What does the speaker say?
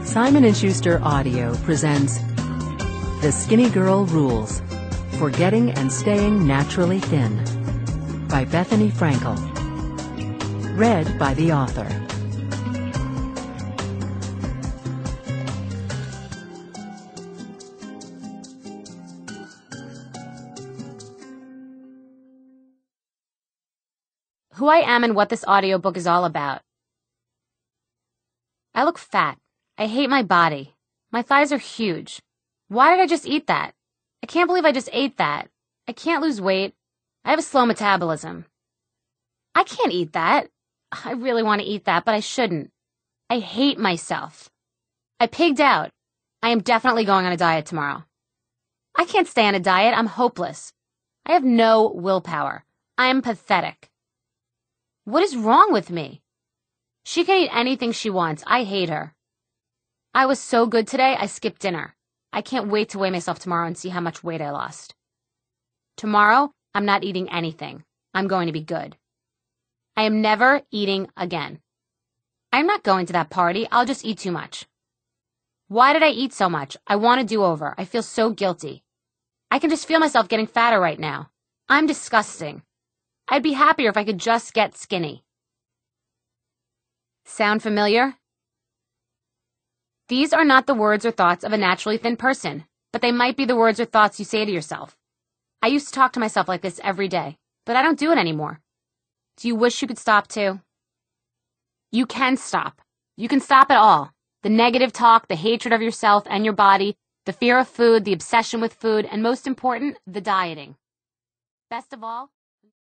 Simon & Schuster Audio presents The Skinny Girl Rules for Getting and Staying Naturally Thin by Bethany Frankel. Read by the author. Who I am and what this audiobook is all about. I look fat. I hate my body. My thighs are huge. Why did I just eat that? I can't believe I just ate that. I can't lose weight. I have a slow metabolism. I can't eat that. I really want to eat that, but I shouldn't. I hate myself. I pigged out. I am definitely going on a diet tomorrow. I can't stay on a diet. I'm hopeless. I have no willpower. I am pathetic. What is wrong with me? She can eat anything she wants. I hate her. I was so good today, I skipped dinner. I can't wait to weigh myself tomorrow and see how much weight I lost. Tomorrow, I'm not eating anything. I'm going to be good. I am never eating again. I'm not going to that party. I'll just eat too much. Why did I eat so much? I want a do-over. I feel so guilty. I can just feel myself getting fatter right now. I'm disgusting. I'd be happier if I could just get skinny. Sound familiar? These are not the words or thoughts of a naturally thin person, but they might be the words or thoughts you say to yourself. I used to talk to myself like this every day, but I don't do it anymore. Do you wish you could stop too? You can stop. You can stop it all. The negative talk, the hatred of yourself and your body, the fear of food, the obsession with food, and most important, the dieting. Best of all,